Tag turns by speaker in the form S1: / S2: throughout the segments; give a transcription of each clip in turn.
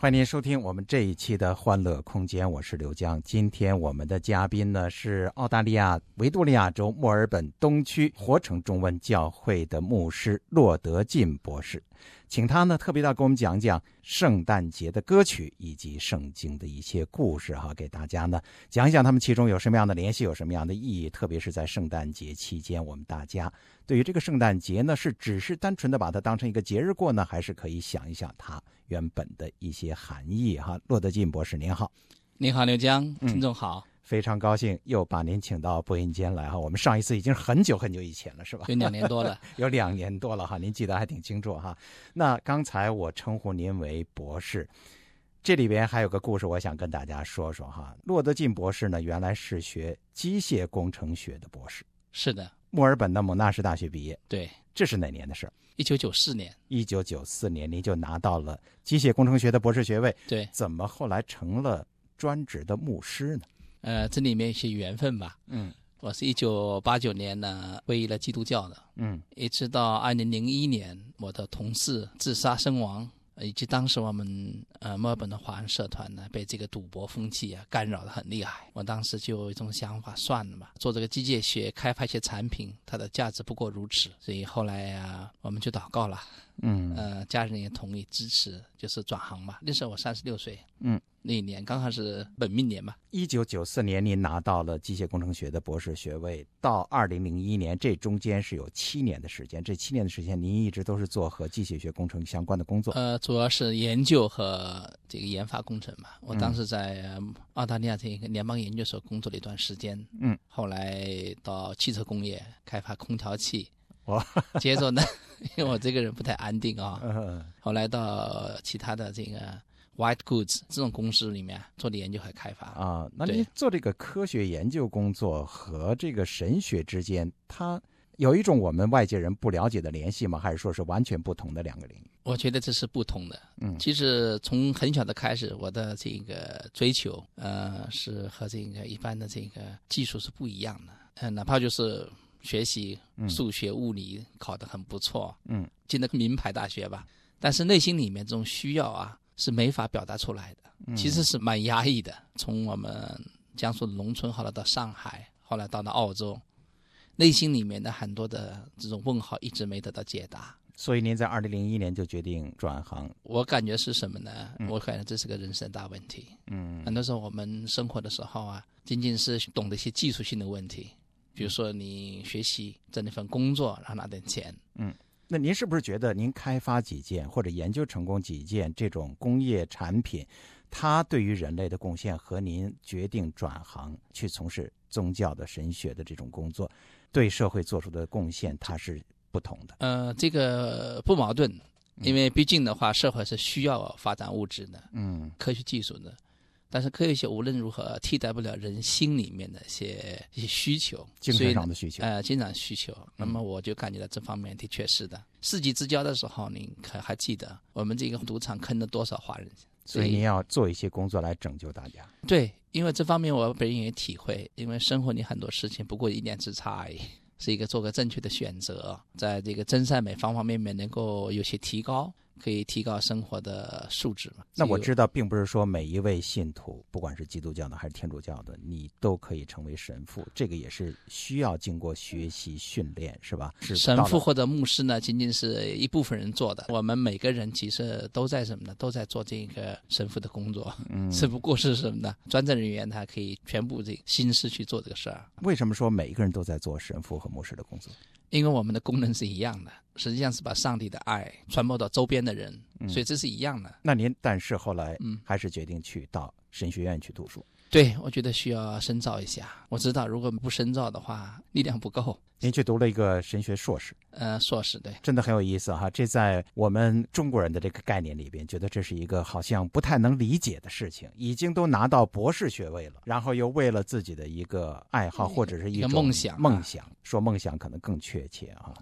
S1: 欢迎您收听我们这一期的欢乐空间，我是刘江。今天我们的嘉宾呢是澳大利亚维多利亚州墨尔本东区活城中文教会的牧师骆德进博士，请他呢特别要给我们讲讲圣诞节的歌曲以及圣经的一些故事给大家呢讲一讲他们其中有什么样的联系，有什么样的意义，特别是在圣诞节期间，我们大家对于这个圣诞节呢是只是单纯的把它当成一个节日过呢，还是可以想一想它原本的一些含义骆德进博士您好。
S2: 您好刘江，听众好。
S1: 非常高兴又把您请到播音间来我们上一次已经很久很久以前了是吧？
S2: 有2年多了
S1: 有2年多了您记得还挺清楚那刚才我称呼您为博士，这里边还有个故事我想跟大家说说骆德进博士呢原来是学机械工程学的博士。
S2: 是的，
S1: 墨尔本的蒙纳士大学毕业。
S2: 对。
S1: 这是哪年的事
S2: ？1994年。
S1: 1994年您就拿到了机械工程学的博士学位。
S2: 对。
S1: 怎么后来成了专职的牧师呢？
S2: 这里面有些缘分吧。我是1989年呢皈依了基督教的。一直到2001年我的同事自杀身亡，以及当时我们墨尔本的华人社团呢被这个赌博风气干扰得很厉害。我当时就有一种想法，算了吧，做这个机械学开发一些产品，它的价值不过如此。所以后来我们就祷告了。家人也同意支持，就是转行吧。那时候我36岁。那一年刚好是本命年嘛。
S1: 1994年您拿到了机械工程学的博士学位，到2001年这中间是有7年的时间。这7年的时间您一直都是做和机械学工程相关的工作。
S2: 主要是研究和这个研发工程嘛。我当时在澳大利亚这个联邦研究所工作了一段时间。后来到汽车工业开发空调器。接着呢因为我这个人不太安定后来到其他的这个White Goods 这种公司里面做的研究和开发
S1: 那您做这个科学研究工作和这个神学之间，它有一种我们外界人不了解的联系吗？还是说是完全不同的2个领域？
S2: 我觉得这是不同的。其实从很小的开始，我的这个追求是和这个一般的这个技术是不一样的。哪怕就是学习数学物理考得很不错，进了个名牌大学吧，但是内心里面这种需要是没法表达出来的，其实是蛮压抑的。从我们江苏的农村后来到上海，后来到了澳洲，内心里面的很多的这种问号一直没得到解答。
S1: 所以您在2001年就决定转行。
S2: 我感觉是什么呢？我感觉这是个人生大问题。很多时候我们生活的时候仅仅是懂得一些技术性的问题，比如说你学习挣那份工作然后拿点钱。
S1: 那您是不是觉得您开发几件或者研究成功几件这种工业产品，它对于人类的贡献和您决定转行去从事宗教的神学的这种工作对社会做出的贡献它是不同的？
S2: 这个不矛盾，因为毕竟的话社会是需要发展物质的，科学技术的，但是科学无论如何替代不了人心里面的一些需求，
S1: 精神上的需求。
S2: 精神需求。那么我就感觉到这方面的确是的。世纪之交的时候，您还记得我们这个赌场坑了多少华人？
S1: 所以您要做一些工作来拯救大家。
S2: 对，因为这方面我本人也体会，因为生活里很多事情不过一念之差而已，是一个做个正确的选择，在这个真善美方方面面能够有些提高，可以提高生活的素质嘛。
S1: 那我知道并不是说每一位信徒不管是基督教的还是天主教的你都可以成为神父，这个也是需要经过学习训练是吧？
S2: 神父或者牧师呢仅仅是一部分人做的，我们每个人其实都在什么呢？都在做这个神父的工作。只不过是什么呢？专职人员他可以全部这个心思去做这个事儿。
S1: 为什么说每一个人都在做神父和牧师的工作？
S2: 因为我们的功能是一样的，实际上是把上帝的爱传播到周边的人，所以这是一样的。
S1: 那您但是后来还是决定去到神学院去读书。
S2: 对，我觉得需要深造一下。我知道如果不深造的话力量不够。
S1: 您去读了一个神学硕士。
S2: 硕士，对，
S1: 真的很有意思这在我们中国人的这个概念里边觉得这是一个好像不太能理解的事情，已经都拿到博士学位了，然后又为了自己的一个爱好或者是一种梦想说梦想可能更确切
S2: 对，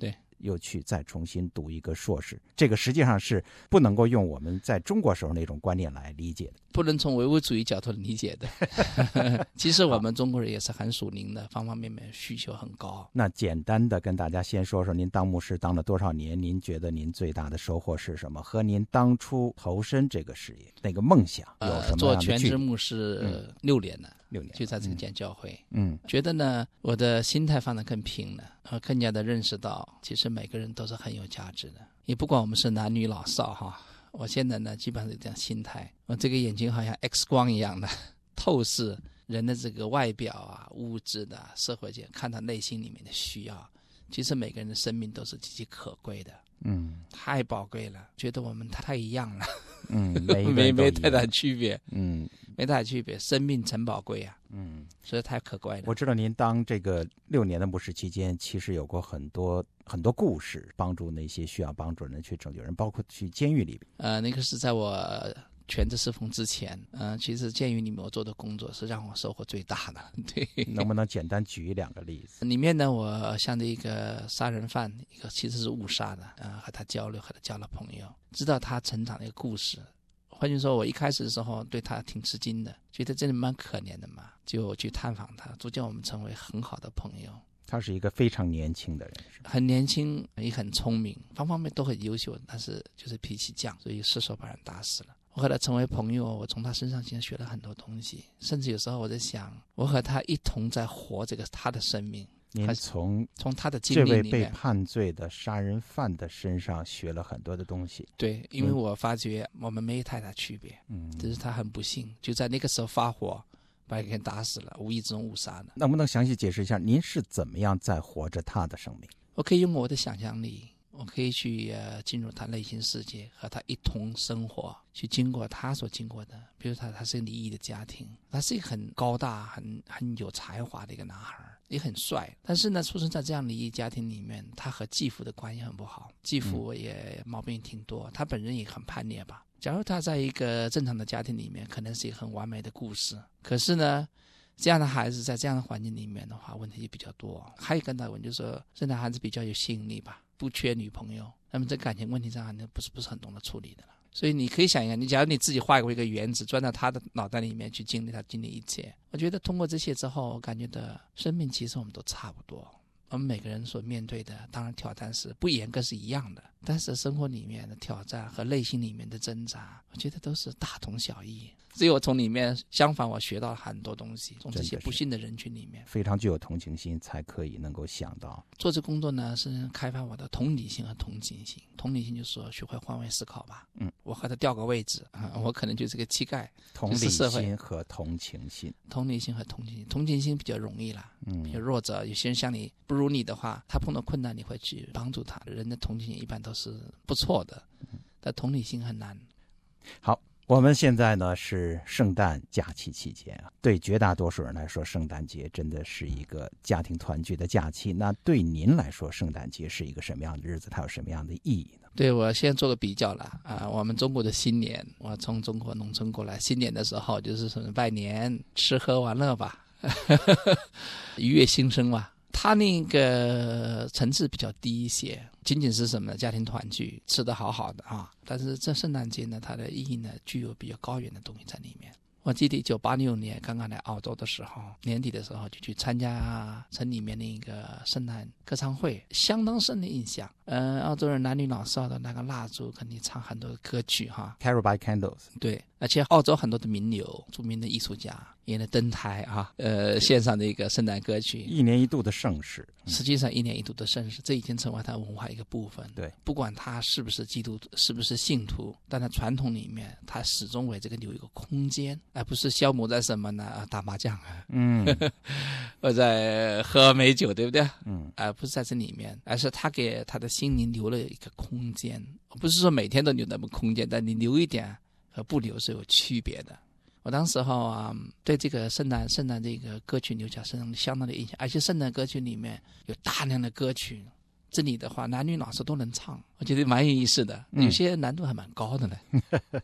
S1: 又去再重新读一个硕士，这个实际上是不能够用我们在中国时候那种观念来理解的，
S2: 不能从唯物主义角度理解的。其实我们中国人也是很属灵的，方方面面需求很高。
S1: 那简单的跟大家先说说您当牧师当了多少年，您觉得您最大的收获是什么，和您当初投身这个事业那个梦想有什么样的
S2: 做全职牧师6年了。
S1: 6年
S2: 就在这个间教会，
S1: 觉
S2: 得呢，我的心态放得更平了，更加的认识到，其实每个人都是很有价值的，也不管我们是男女老少哈。我现在呢，基本上是这样心态，我这个眼睛好像 X 光一样的透视人的这个外表啊、物质的、社会界，看他内心里面的需要。其实每个人的生命都是极其可贵的，太宝贵了，觉得我们太一样了，没太大区别，没太大区别，生命真宝贵啊，所以太可贵了。
S1: 我知道您当这个6年的牧师期间，其实有过很多故事，帮助那些需要帮助的人去拯救人，包括去监狱里边。
S2: 那个是在我全职侍奉之前，其实监狱里面我做的工作是让我收获最大的。对，
S1: 能不能简单举2个例子？
S2: 里面呢，我像一个杀人犯，一个其实是误杀的，和他交流，和他交了朋友，知道他成长的一个故事。换句说，我一开始的时候对他挺吃惊的，觉得真的蛮可怜的嘛，就去探访他，逐渐我们成为很好的朋友。
S1: 他是一个非常年轻的人，
S2: 很年轻，也很聪明，方方面面都很优秀，但是就是脾气犟，所以失手把人打死了。我和他成为朋友，我从他身上其实学了很多东西，甚至有时候我在想，我和他一同在活这个他的生命。
S1: 您从
S2: 他的经历里面，
S1: 这位被判罪的杀人犯的身上学了很多的东西。
S2: 对，因为我发觉我们没有太大区别，只是他很不幸，就在那个时候发火，把一个人打死了，无意之中误杀的。
S1: 能不能详细解释一下，您是怎么样在活着他的生命？
S2: 我可以用我的想象力，我可以去进入他内心世界，和他一同生活，去经过他所经过的。比如他是一个离异的家庭，他是一个很高大、很有才华的一个男孩，也很帅。但是呢，出生在这样离异家庭里面，他和继父的关系很不好，继父也毛病挺多，他本人也很叛逆吧。假如他在一个正常的家庭里面，可能是一个很完美的故事。可是呢，这样的孩子在这样的环境里面的话，问题就比较多。还有一个大问题就是说，这样的孩子比较有吸引力吧，不缺女朋友，那么在感情问题上不是很懂得处理的了。所以你可以想一下，你假如你自己画过一个圆子，钻到他的脑袋里面去经历一切。我觉得通过这些之后，我感觉到生命其实我们都差不多。我们每个人所面对的，当然挑战是不严格是一样的，但是生活里面的挑战和内心里面的挣扎，我觉得都是大同小异。只有从里面，相反我学到了很多东西，从这些不幸的人群里面，
S1: 非常具有同情心，才可以能够想到
S2: 做这工作呢，是开发我的同理心和同情心。同理心就是说学会换位思考吧，我和他调个位置，我可能就是个乞丐。
S1: 同理心和同情心，
S2: 同理心和同情心，同情心比较容易啦，比如弱者，有些人像你不如你的话，他碰到困难你会去帮助他，人的同情心一般都是不错的，但同理心很难。
S1: 好，我们现在呢是圣诞假期期间啊，对绝大多数人来说，圣诞节真的是一个家庭团聚的假期。那对您来说，圣诞节是一个什么样的日子？它有什么样的意义呢？
S2: 对，我先做个比较了我们中国的新年，我从中国农村过来，新年的时候就是什么拜年、吃喝玩乐吧，愉悦新生吧。他那个层次比较低一些，仅仅是什么家庭团聚，吃得好好的啊。但是这圣诞节呢，它的意义呢，具有比较高远的东西在里面。我记得1986年刚刚来澳洲的时候，年底的时候就去参加城里面的一个圣诞歌唱会，相当深的印象。澳洲人男女老少的那个蜡烛，肯定唱很多歌曲哈
S1: ，Carol by Candles。
S2: 对，而且澳洲很多的名流、著名的艺术家也能登台献上的一个圣诞歌曲，
S1: 一年一度的盛事。
S2: 实际上一年一度的盛事，这已经成为他文化一个部分。
S1: 对，
S2: 不管他是不是基督徒，是不是信徒，但他传统里面，他始终为这个留一个空间，而不是消磨在什么呢？打麻将或者喝美酒，对不对？而不是在这里面，而是他给他的心灵留了一个空间。不是说每天都留那么空间，但你留一点和不留是有区别的。我当时对这个圣诞这个歌曲留下相当的印象，而且圣诞歌曲里面有大量的歌曲，这里的话男女老少都能唱，我觉得蛮有意思的，有些难度还蛮高的呢。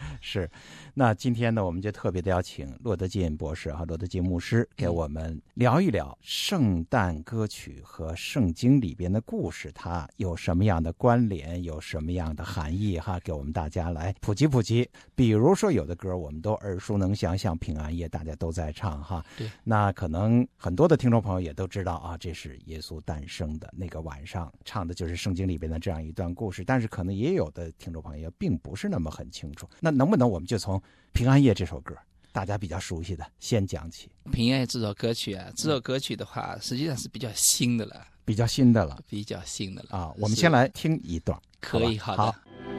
S1: 是，那今天呢，我们就特别的邀请骆德金博士和骆德金牧师给我们聊一聊圣诞歌曲和圣经里边的故事，它有什么样的关联，有什么样的含义哈，给我们大家来普及普及。比如说有的歌我们都耳熟能详，像平安夜大家都在唱哈，
S2: 对，
S1: 那可能很多的听众朋友也都知道啊，这是耶稣诞生的那个晚上，唱的就是圣经里边的这样一段故事，但是可能也有的听众朋友并不是那么很清楚。那能不能我们就从平安夜这首歌大家比较熟悉的先讲起？
S2: 平安夜这首歌曲啊，这首歌曲的话实际上是比较新的了，
S1: 比较新的了啊。我们先来听一段，
S2: 可以，好的。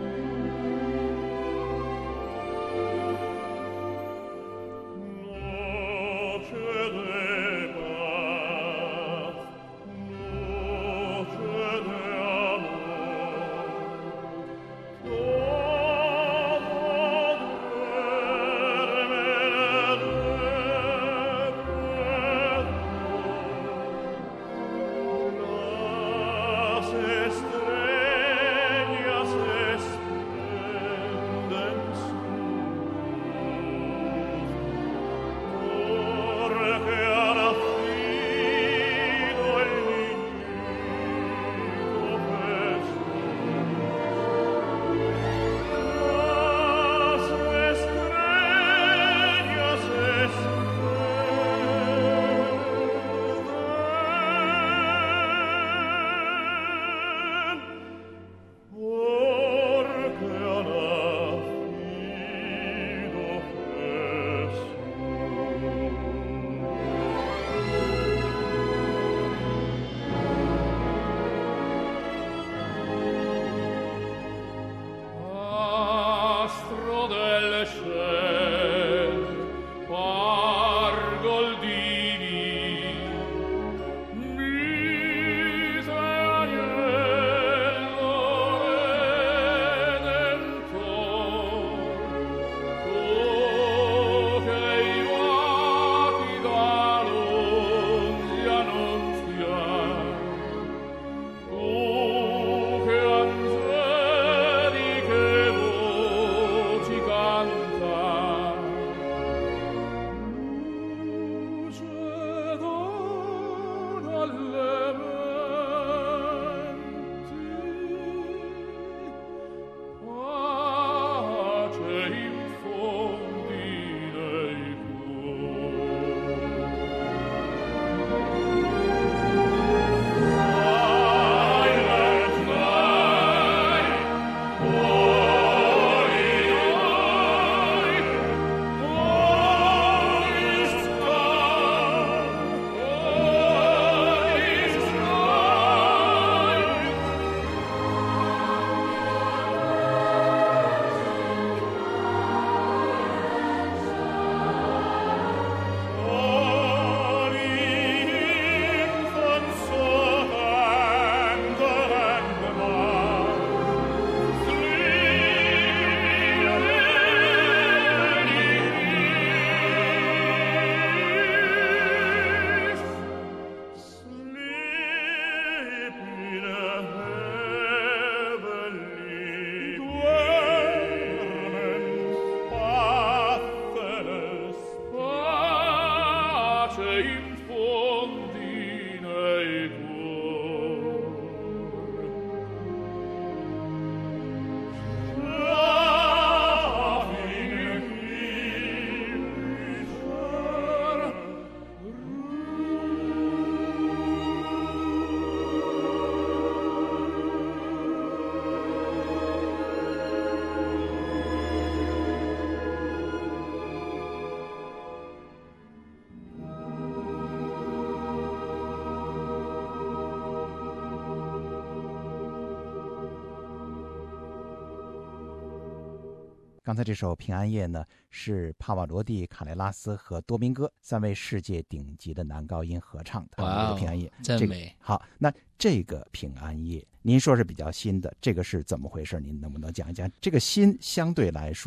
S1: 刚才这首《平安夜》呢，是帕瓦罗蒂、卡雷拉斯和多明戈3位世界顶级的男高音合唱的。
S2: 哇，
S1: 《平安夜》
S2: 真美。
S1: 好，那这个《平安夜》，您说是比较新的，这个是怎么回事？您能不能讲一讲？这个新相对来说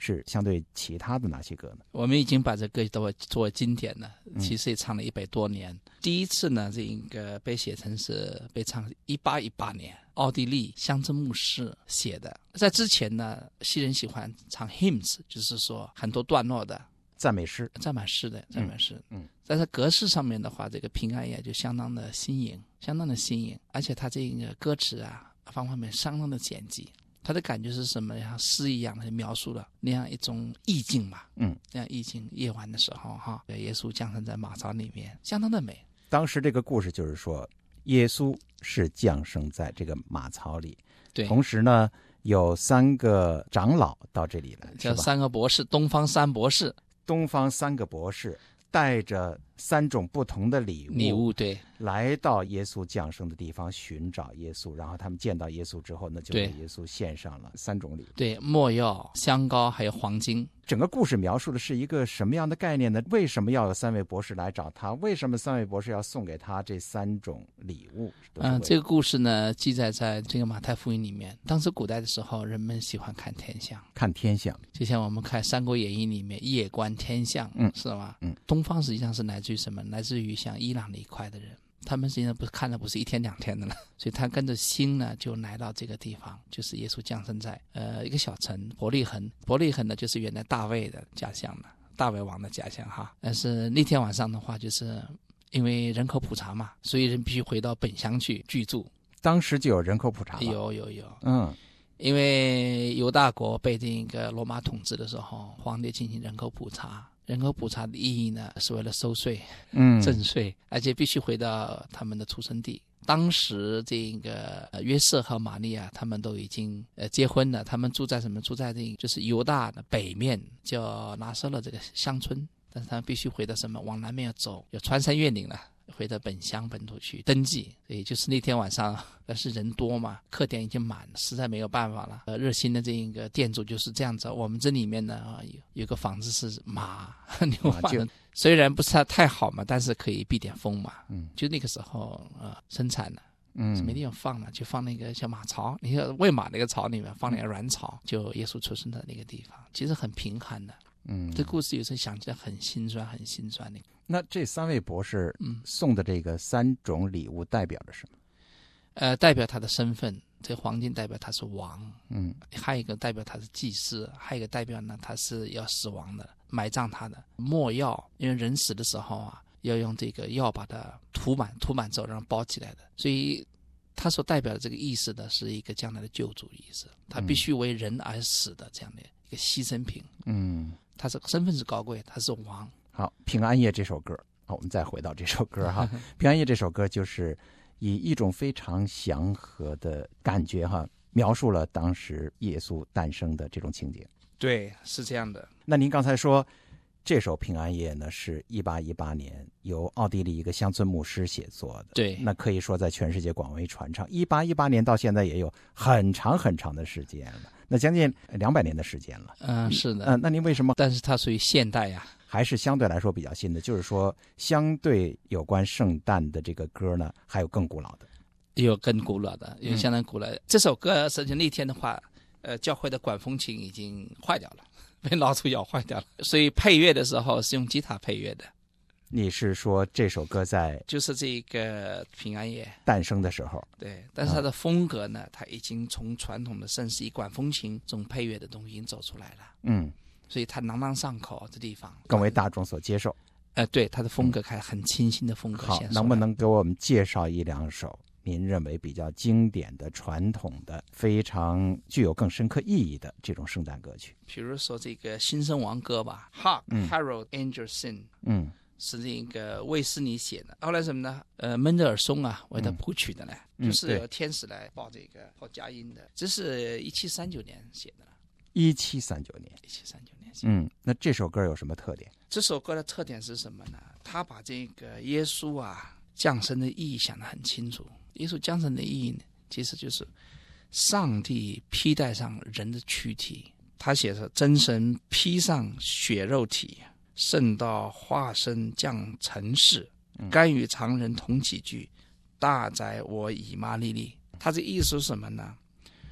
S1: 是相对其他的哪些歌呢？
S2: 我们已经把这歌都作为经典了，其实也唱了100多年。第一次呢，这个被写成是被唱1818年，奥地利乡村牧师写的。在之前呢，西人喜欢唱 hymns， 就是说很多段落的
S1: 赞美诗的赞
S2: 美诗。在它格式上面的话，这个平安夜就相当的新颖，而且它这个歌词啊方面相当的简洁。它的感觉是什么？像诗一样的描述了那样一种意境嘛，这样意境，夜晚的时候哈，耶稣降生在马槽里面，相当的美。
S1: 当时这个故事就是说，耶稣是降生在这个马槽里，
S2: 对，
S1: 同时呢，有3个长老到这里来，
S2: 叫3个博士，东方3博士带着3种不同的礼物， 对，
S1: 来到耶稣降生的地方寻找耶稣，然后他们见到耶稣之后呢，就给耶稣献上了3种礼物，
S2: 对，没药、香膏还有黄金。
S1: 整个故事描述的是一个什么样的概念呢？为什么要有3位博士来找他？为什么3位博士要送给他这3种礼物？
S2: 这个故事呢，记载在这个马太福音里面。当时古代的时候，人们喜欢看天象，就像我们看《三国演义》里面夜观天象，是吗？东方实际上是来自于什么？来自于像伊朗那一块的人。他们实际上看的不是1天2天的了，所以他跟着星呢就来到这个地方，就是耶稣降生在一个小城伯利恒呢就是原来大卫的家乡了，大卫王的家乡哈。但是那天晚上的话，就是因为人口普查嘛，所以人必须回到本乡去居住。
S1: 当时就有人口普查了？
S2: 有。因为犹大国被这个罗马统治的时候，皇帝进行人口普查。人口普查的意义呢，是为了收税、征税，而且必须回到他们的出生地。当时这个约瑟和玛利亚他们都已经结婚了，他们住在这个就是犹大的北面，叫拿撒勒这个乡村，但是他们必须回到往南面要走，要穿山越岭了，回到本土去登记。所以就是那天晚上，但是人多嘛，客店已经满了，实在没有办法了。热心的这个店主就是这样子。我们这里面呢，有个房子是牛马的，虽然不是太好嘛，但是可以避点风嘛。就那个时候生产了。是没地方放了，就放那个像马槽，你看喂马那个槽里面放那个软草，就耶稣出生的那个地方，其实很贫寒的。这故事有时候想起来很心酸的。
S1: 那这3位博士送的这个3种礼物代表着什么？
S2: 代表他的身份，这黄金代表他是王，还有一个代表他是祭司，还有一个代表呢他是要死亡的，埋葬他的。没药，因为人死的时候啊，要用这个药把它涂满之后让包起来的，所以他所代表的这个意思的是一个将来的救主意思，他必须为人而死的这样的一个牺牲品。他这个身份是高贵，他是王。
S1: 好，平安夜这首歌，我们再回到这首歌哈。平安夜这首歌就是以一种非常祥和的感觉哈，描述了当时耶稣诞生的这种情节。
S2: 对，是这样的。
S1: 那您刚才说这首平安夜呢，是1818年由奥地利一个乡村牧师写作的。
S2: 对，
S1: 那可以说在全世界广为传唱。1818年到现在也有很长的时间了，那将近200年的时间了。
S2: 是的。
S1: 那您为什么？
S2: 但是它属于现代呀，
S1: 还是相对来说比较新的？就是说，相对有关圣诞的这个歌呢，还有更古老的，
S2: 有更古老的，有相当古老的。这首歌实际上那天的话，教会的管风琴已经坏掉了，被老鼠咬坏掉了，所以配乐的时候是用吉他配乐的。
S1: 你是说这首歌在
S2: 就是这个平安夜
S1: 诞生的时候？
S2: 对，但是它的风格呢，它已经从传统的圣诗以管风琴这种配乐的东西已经走出来了。所以它朗朗上口，这地方
S1: 更为大众所接受。
S2: 对，它的风格很清新的风格。
S1: 好，能不能给我们介绍1-2首您认为比较经典的、传统的、非常具有更深刻意义的这种圣诞歌曲？
S2: 比如说这个新生王歌吧， Hark Herald Angels Sing。是这个卫斯理写的。后来什么呢？门德尔松啊为他谱曲的呢，就是有天使来报佳音的。这是1739年写的了。
S1: 1739年写的。那这首歌有什么特点？
S2: 这首歌的特点是什么呢？他把这个耶稣降生的意义想得很清楚。耶稣降生的意义呢，其实就是上帝披戴上人的躯体。他写着真神披上血肉体，圣道化身降尘世，甘与常人同起居，大宰我以马利利。他这意思是什么呢？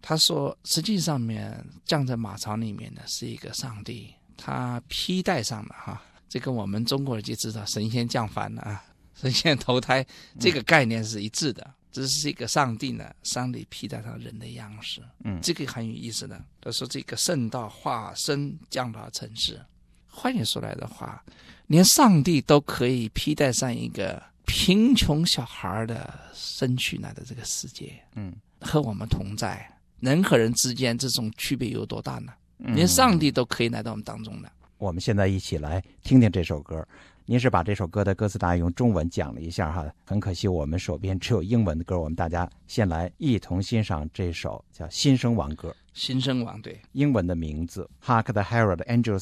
S2: 他说实际上面降在马槽里面的是一个上帝，他披戴上了哈，这个我们中国人就知道神仙降凡了啊，神仙投胎这个概念是一致的。这是一个上帝呢，上帝披戴上人的样式，这个很有意思的。他说这个圣道化身降到尘世，换言说来的话，连上帝都可以披戴上一个贫穷小孩的身躯来的这个世界，和我们同在，人和人之间这种区别有多大呢？连上帝都可以来到我们当中的。
S1: 我们现在一起来听听这首歌。您是把这首歌的歌词大概用中文讲了一下哈，很可惜我们手边只有英文的歌，我们大家先来一同欣赏这首叫《新生王歌》。
S2: 新生王，对，
S1: 英文的名字 Hark the Herald Angels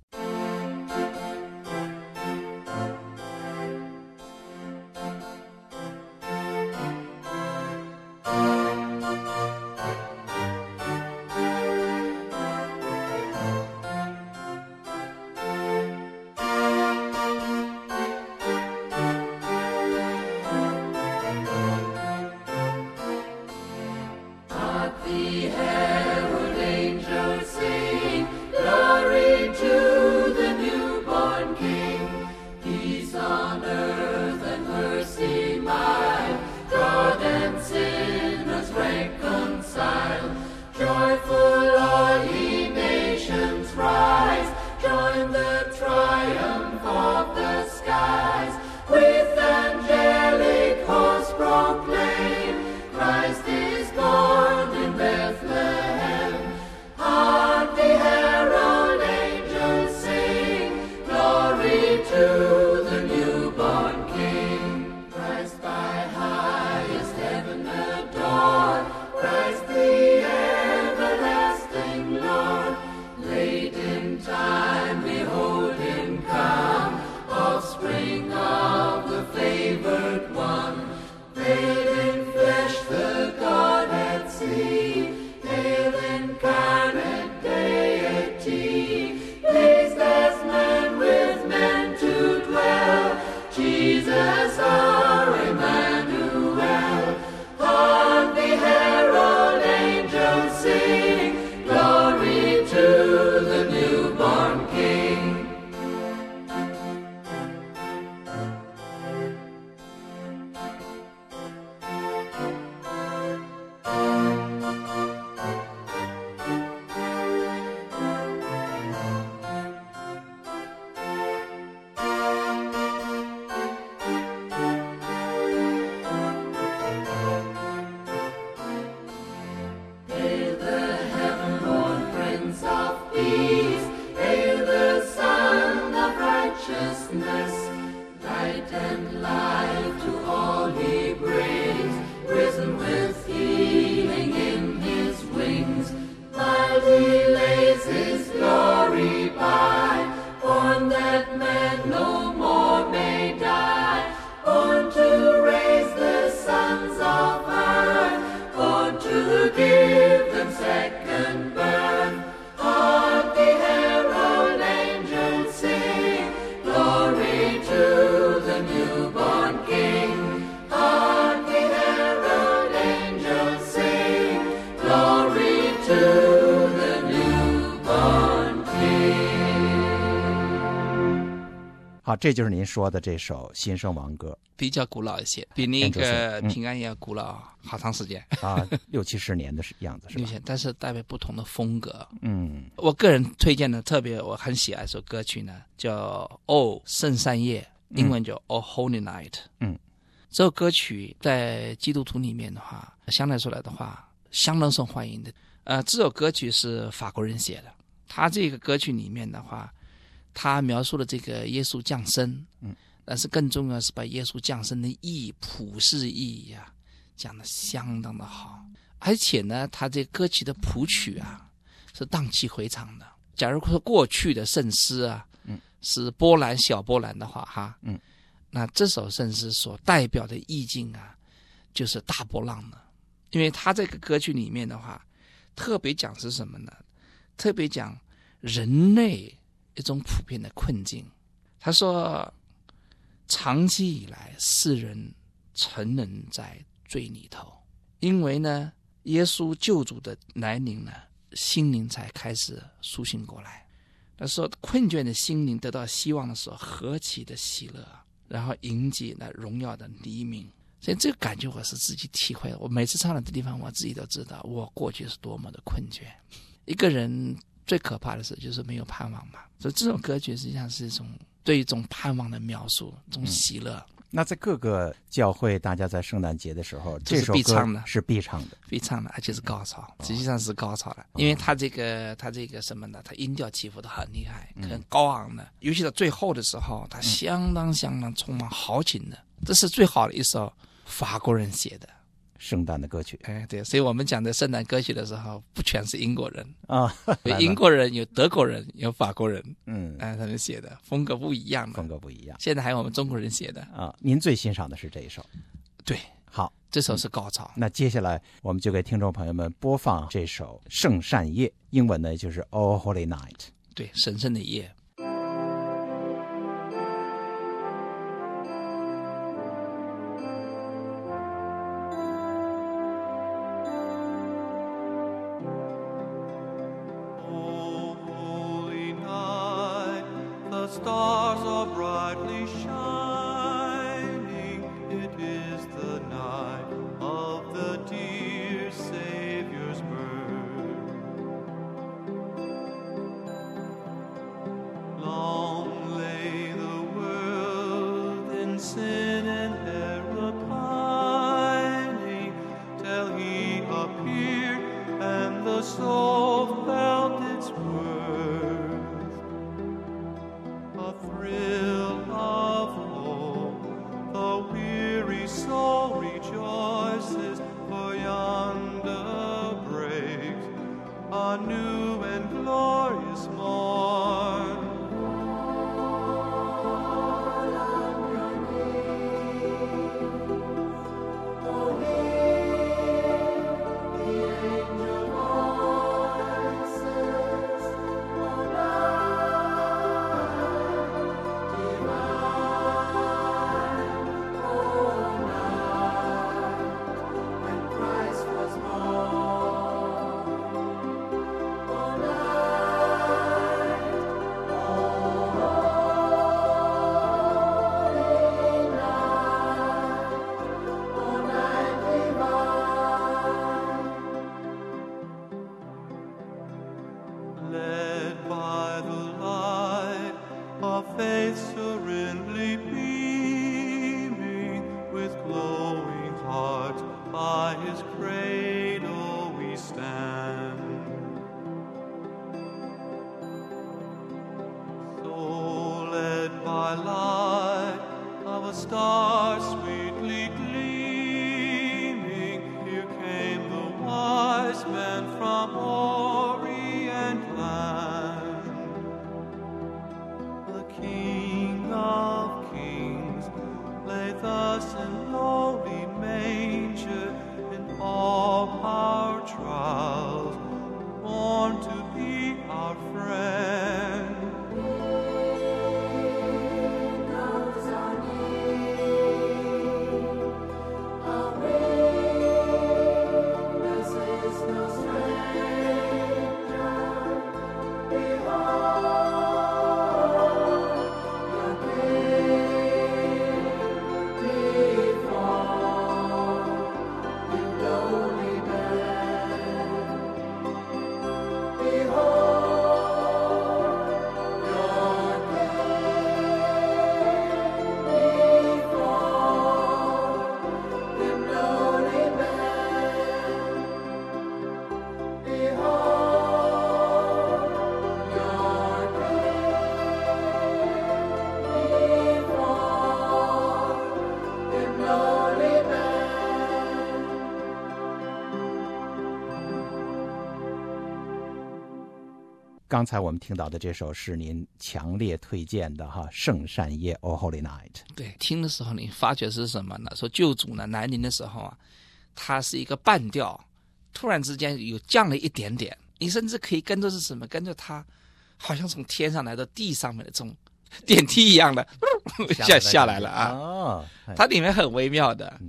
S1: Sing。好，这就是您说的这首新生王歌，
S2: 比较古老一些，比那个平安夜古老好长时间
S1: 啊，60-70年的样子是吧？
S2: 但是代表不同的风格。我个人推荐的特别我很喜爱一首歌曲呢，叫《哦圣山夜》，英文叫《Oh Holy Night》。这首歌曲在基督徒里面的话，相对说来的话，相当受欢迎的。这首歌曲是法国人写的，他这个歌曲里面的话，他描述了这个耶稣降生，但是更重要是把耶稣降生的意义、普世意义啊，讲得相当的好。而且呢，他这歌曲的谱曲啊，是荡气回肠的。假如说过去的圣诗啊，是波澜小波澜的话，哈，那这首圣诗所代表的意境啊，就是大波浪的。因为他这个歌曲里面的话，特别讲是什么呢？特别讲人类一种普遍的困境。他说，长期以来世人沉沦在罪里头，因为呢耶稣救主的来临呢，心灵才开始苏醒过来。那时候困倦的心灵得到希望的时候，何其的喜乐，然后迎接那荣耀的黎明。所以这个感觉我是自己体会的，我每次唱的地方我自己都知道我过去是多么的困倦。一个人最可怕的事就是没有盼望嘛，所以这首歌曲实际上是一种对一种盼望的描述，一种喜乐。
S1: 那在各个教会，大家在圣诞节的时候，
S2: 这首歌
S1: 是必唱的，
S2: 必唱的，而且是高潮，实际上是高潮了。因为他这个什么呢？他音调起伏的很厉害，很高昂的，尤其到最后的时候，他相当充满豪情的。这是最好的一首法国人写的
S1: 圣诞的歌曲。
S2: 对，所以我们讲的圣诞歌曲的时候，不全是英国人
S1: 啊，
S2: 有英国人，有德国人，有法国人，他们写的风格不一样的，现在还有我们中国人写的
S1: 啊。您最欣赏的是这一首？
S2: 对，
S1: 好，
S2: 这首是高潮。
S1: 那接下来我们就给听众朋友们播放这首《圣善夜》，英文呢就是 All Holy Night，
S2: 对，神圣的夜。
S3: Stars are brightly shining. It is the night of the dear Savior's birth. Long lay the world in sin and error pining, till He appeared and the soul felt its worth. A thrill of hope, the weary soul rejoices, for yonder breaks a new and glorious morn. Led by the light of faith serenely beaming, with glowing hearts by His cradle we stand. So led by light of a star sweetly gleaming, here came the wise men from Orient land. The King of Kings lay thus in lowly manger, in all our trials, born to be our friend.
S1: 刚才我们听到的这首是您强烈推荐的圣善夜 All Holy Night。
S2: 对，听的时候你发觉是什么呢？说救主呢来临的时候啊，它是一个半调，突然之间有降了一点点，你甚至可以跟着是什么？跟着它好像从天上来到地上面的这种电梯一样的下来了啊！它里面很微妙的，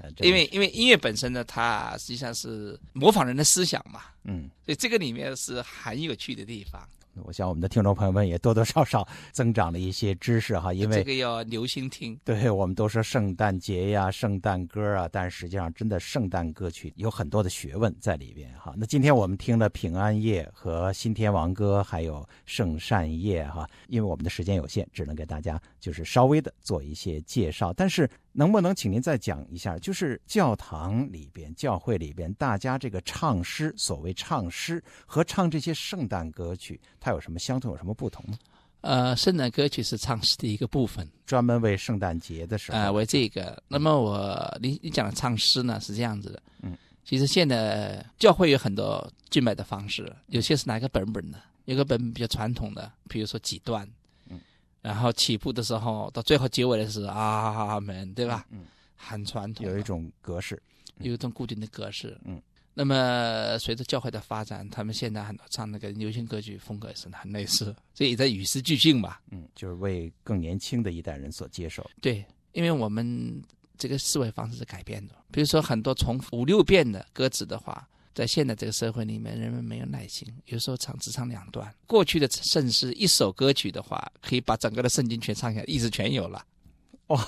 S2: 因为音乐本身呢，它实际上是模仿人的思想嘛，所以这个里面是很有趣的地方。
S1: 我想我们的听众朋友们也多多少少增长了一些知识哈，因为
S2: 这个要留心听。
S1: 对，我们都说圣诞节呀、圣诞歌啊，但实际上真的圣诞歌曲有很多的学问在里边哈。那今天我们听了平安夜和新天王歌，还有圣善夜哈，因为我们的时间有限，只能给大家就是稍微的做一些介绍。但是能不能请您再讲一下，就是教堂里边、教会里边，大家这个唱诗，所谓唱诗和唱这些圣诞歌曲，它有什么相同，有什么不同呢？
S2: 圣诞歌曲是唱诗的一个部分，
S1: 专门为圣诞节的时候。
S2: 为这个。那么你讲的唱诗呢是这样子的，其实现在教会有很多敬拜的方式，有些是哪个本本呢？有个本比较传统的，比如说几段。然后起步的时候到最后结尾的是阿门，对吧？很传统，
S1: 有一种格式，
S2: 有一种固定的格式。那么随着教会的发展，他们现在很多唱那个流行歌曲风格也是很类似，所以也在与时俱进吧。
S1: 就是为更年轻的一代人所接受。
S2: 对，因为我们这个思维方式是改变的，比如说很多重复5-6遍的歌词的话，在现在这个社会里面，人们没有耐心，有时候只唱2段。过去的圣诗一首歌曲的话，可以把整个的圣经全唱下来，意思全有了。
S1: 哇，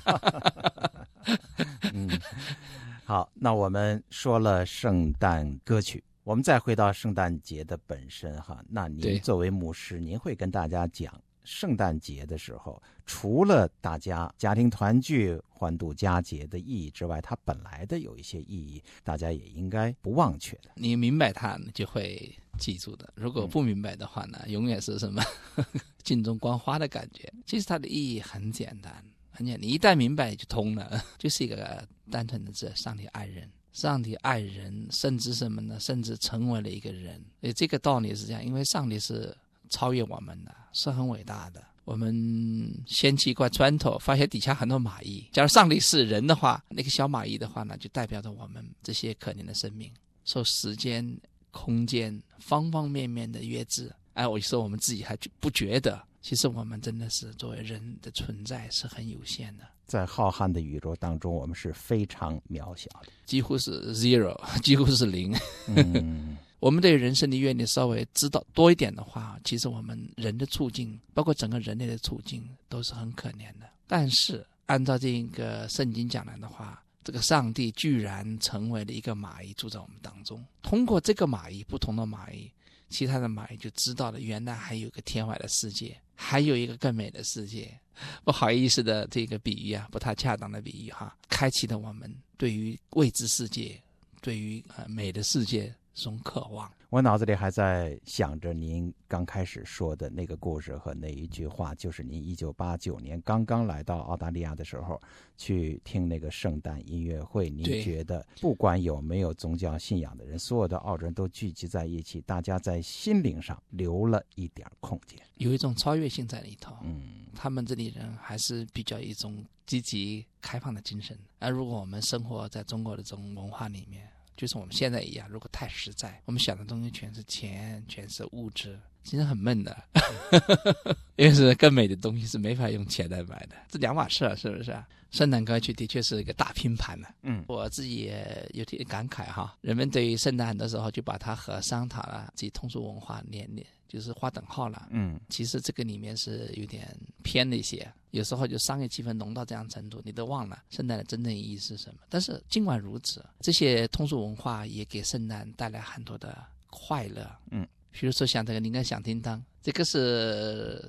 S1: 好，那我们说了圣诞歌曲，我们再回到圣诞节的本身哈。那您作为牧师，您会跟大家讲圣诞节的时候，除了大家家庭团聚欢度佳节的意义之外，它本来的有一些意义，大家也应该不忘却的。
S2: 你明白它，你就会记住的。如果不明白的话呢，永远是什么镜中观花的感觉。其实它的意义很简单，你一旦明白就通了，就是一个单纯的字：上帝爱人。上帝爱人，甚至什么呢？甚至成为了一个人。这个道理是这样，因为上帝是超越我们的，是很伟大的。我们掀起一块砖头，发现底下很多蚂蚁。假如上帝是人的话，那个小蚂蚁的话呢，就代表着我们这些可怜的生命，受时间、空间方方面面的约制。我说我们自己还不觉得，其实我们真的是作为人的存在是很有限的。
S1: 在浩瀚的宇宙当中，我们是非常渺小的，
S2: 几乎是 zero， 几乎是零。我们对人生的阅历稍微知道多一点的话，其实我们人的处境，包括整个人类的处境，都是很可怜的。但是按照这个圣经讲来的话，这个上帝居然成为了一个蚂蚁住在我们当中。通过这个蚂蚁，不同的蚂蚁，其他的蚂蚁就知道了，原来还有一个天外的世界，还有一个更美的世界。不好意思的这个比喻啊，不太恰当的比喻哈，开启了我们对于未知世界，对于美的世界这种渴望。
S1: 我脑子里还在想着您刚开始说的那个故事和那一句话，就是您1989年刚刚来到澳大利亚的时候去听那个圣诞音乐会，您觉得不管有没有宗教信仰的人，所有的澳洲人都聚集在一起，大家在心灵上留了一点空间，
S2: 有一种超越性在里头。他们这里人还是比较一种积极开放的精神。而如果我们生活在中国的这种文化里面，就是我们现在一样，如果太实在，我们想的东西全是钱，全是物质，其实很闷的。因为是更美的东西是没法用钱来买的，这两码事，是不是啊？圣诞歌曲的确是一个大拼盘了。我自己也有点感慨哈，人们对于圣诞很多时候就把它和桑塔了自己通俗文化连就是划等号了。其实这个里面是有点偏了一些，有时候就商业气氛浓到这样程度，你都忘了圣诞的真正意义是什么。但是尽管如此，这些通俗文化也给圣诞带来很多的快乐。比如说像这个铃铛响叮当，这个是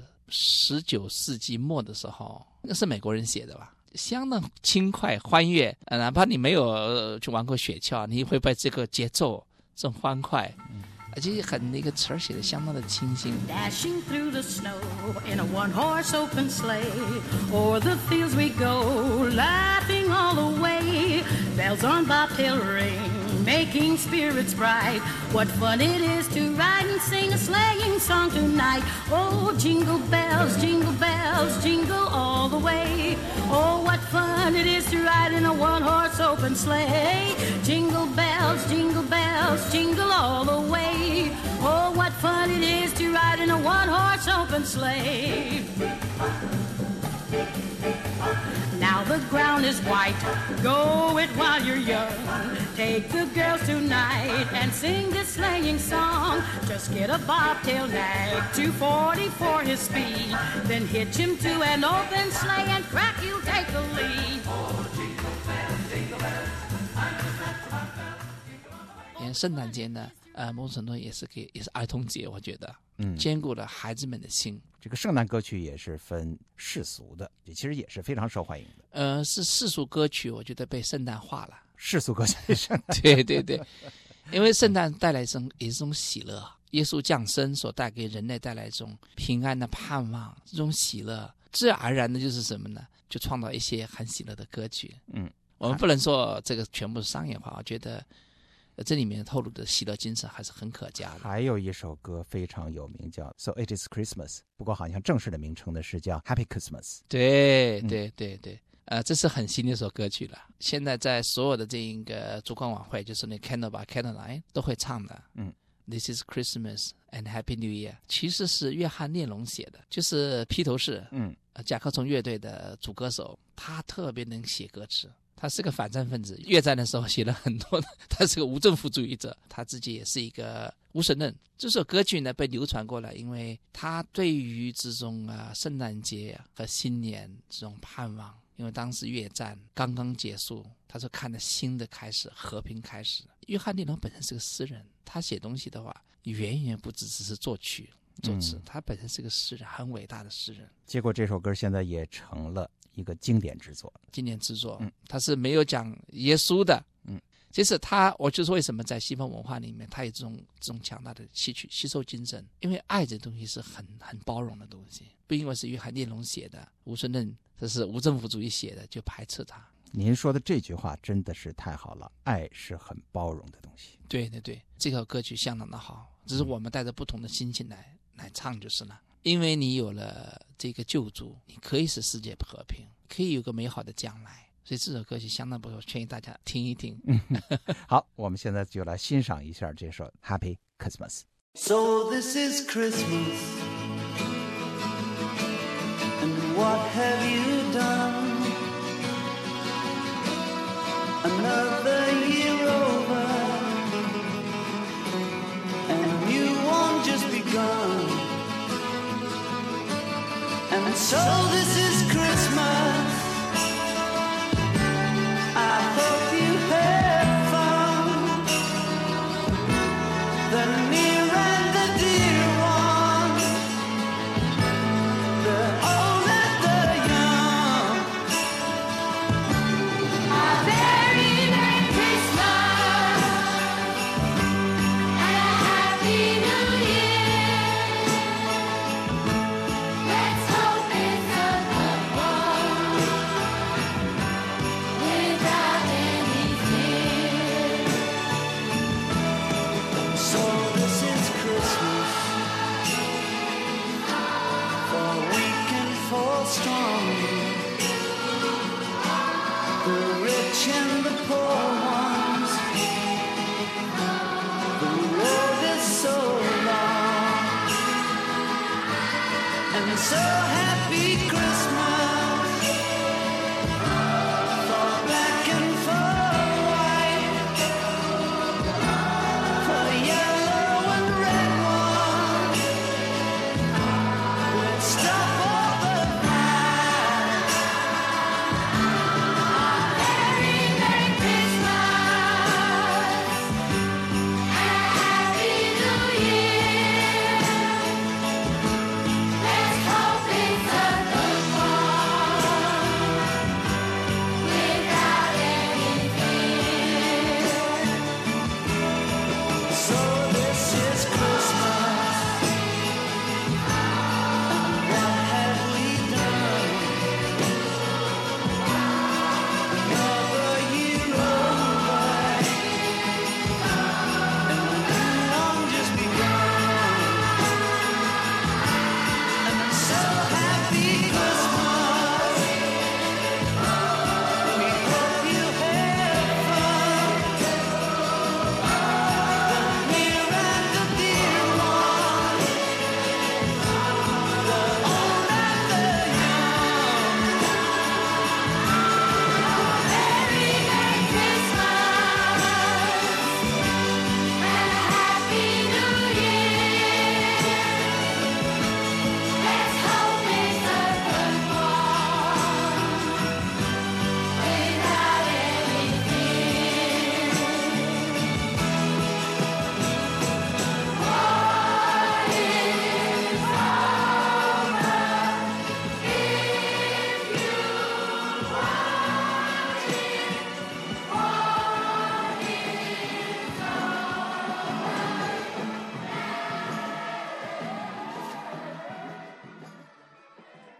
S2: 19世纪末的时候，那是美国人写的吧，相当轻快欢悦。哪怕你没有去玩过雪橇，你会被这个节奏这种欢快，而且很那个词儿写的相当的清新。
S4: Dashing through the snow in a one-horse open sleigh, o'er the fields we go, laughing all the way. Bells on bobtail ring, making spirits bright. What fun it is to ride and sing a sleighing song tonight. Oh, jingle bells, jingle all the way. Oh, what fun it is to ride in a one-horse open sleigh. Jingle bells, jingle all the way. Oh, what fun it is to ride in a one-horse open sleigh. Now the ground is white, go it while you're young. Take the girls tonight and sing this sleighing song. Just get a bobtail nag, 240 for his speed. Then hitch him to an open sleigh and crack, you'll take the lead.
S2: 圣诞节呢，某种程度也是儿童节，我觉得，兼顾了孩子们的心。
S1: 这个圣诞歌曲也是分世俗的，其实也是非常受欢迎的。
S2: 是世俗歌曲，我觉得被圣诞化了。
S1: 世俗歌曲圣诞，
S2: 对对对，因为圣诞带来也是一种喜乐，耶稣降生所带给人类带来一种平安的盼望，这种喜乐，自然而然的就是什么呢？就创造一些很喜乐的歌曲。我们不能说这个全部是商业化，我觉得。这里面透露的喜乐精神还是很可嘉的。
S1: 还有一首歌非常有名，叫 So It Is Christmas， 不过好像正式的名称呢是叫 Happy Christmas。
S2: 对对对对，这是很新的一首歌曲了，现在在所有的这一个烛光晚会，就是那 Candle by Candlelight 都会唱的。This is Christmas and Happy New Year 其实是约翰列侬写的，就是披头士甲壳虫乐队的主歌手，他特别能写歌词，他是个反战分子，越战的时候写了很多的，他是个无政府主义者，他自己也是一个无神论。这首歌曲呢被流传过来，因为他对于这种圣诞节和新年这种盼望，因为当时越战刚刚结束，他说看了新的开始，和平开始。约翰列侬本身是个诗人，他写东西的话远远不只是作曲作词，他本身是个诗人，很伟大的诗人。
S1: 结果这首歌现在也成了一个经典之作。
S2: 他是没有讲耶稣的。其实我就说为什么在西方文化里面他有这种强大的吸收精神，因为爱这东西是很包容的东西，不因为是约翰列侬写的无神论，这是无政府主义写的就排斥它。
S1: 您说的这句话真的是太好了，爱是很包容的东西。
S2: 对对对，这首歌曲相当的好，只是我们带着不同的心情来唱就是了。因为你有了这个救主，你可以使世界和平，可以有个美好的将来，所以这首歌曲相当不错，劝大家听一听。
S1: 好，我们现在就来欣赏一下这首 Happy Christmas。
S3: So this is Christmas, and what have you done? Another year over, and you won't just begun. And so this is Christmas, I hope you have fun. The near and the dear ones, the old and the young.
S5: A very Merry Christmas and a Happy New Year. Let's hope it's a good one without any fear.
S3: So this is Christmas, for weak and for strong, the rich and the poor ones. The road is so long, and so happy Christmas, for black and for white, for yellow and red ones. Let's stop all the fight.
S5: Very Merry Christmas and a Happy New Year. Let's hope it's a good one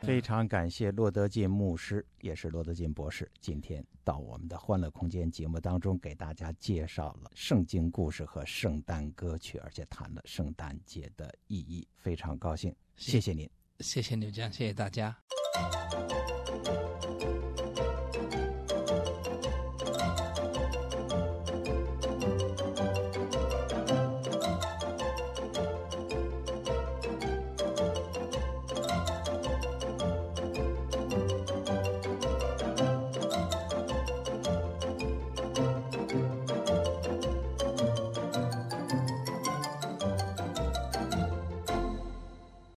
S1: 非常感谢骆德进牧师，也是骆德进博士，今天到我们的欢乐空间节目当中，给大家介绍了圣经故事和圣诞歌曲，而且谈了圣诞节的意义，非常高兴，谢谢您。
S2: 谢谢刘江，谢谢大家。